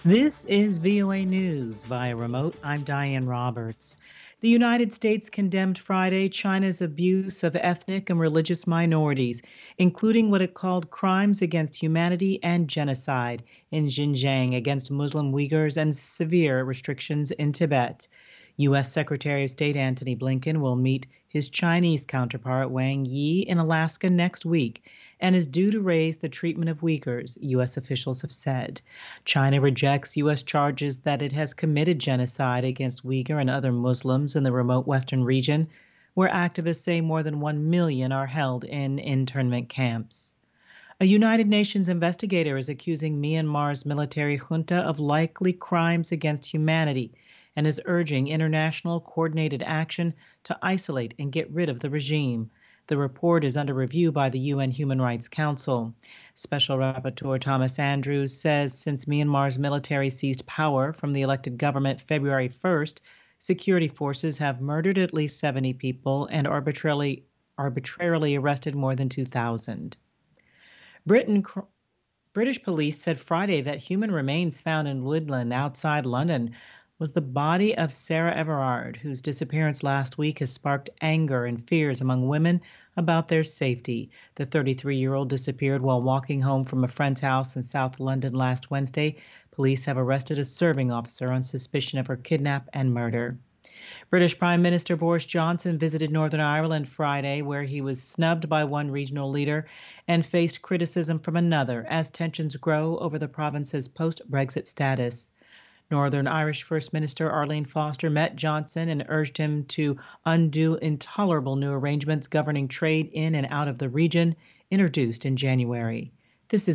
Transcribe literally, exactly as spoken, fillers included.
This is V O A News via remote. I'm Diane Roberts. The United States condemned Friday China's abuse of ethnic and religious minorities, including what it called crimes against humanity and genocide in Xinjiang against Muslim Uyghurs and severe restrictions in Tibet. U S. Secretary of State Antony Blinken will meet his Chinese counterpart Wang Yi in Alaska next week and is due to raise the treatment of Uyghurs, U S officials have said. China rejects U S charges that it has committed genocide against Uyghur and other Muslims in the remote western region, where activists say more than one million are held in internment camps. A United Nations investigator is accusing Myanmar's military junta of likely crimes against humanity and is urging international coordinated action to isolate and get rid of the regime. The report is under review by the U N Human Rights Council. Special Rapporteur Thomas Andrews says since Myanmar's military seized power from the elected government February first, security forces have murdered at least seventy people and arbitrarily, arbitrarily arrested more than two thousand. Britain, British police said Friday that human remains found in woodland outside London was the body of Sarah Everard, whose disappearance last week has sparked anger and fears among women about their safety. The thirty-three-year-old disappeared while walking home from a friend's house in South London last Wednesday. Police have arrested a serving officer on suspicion of her kidnap and murder. British Prime Minister Boris Johnson visited Northern Ireland Friday, where he was snubbed by one regional leader and faced criticism from another as tensions grow over the province's post-Brexit status. Northern Irish First Minister Arlene Foster met Johnson and urged him to undo intolerable new arrangements governing trade in and out of the region, introduced in January.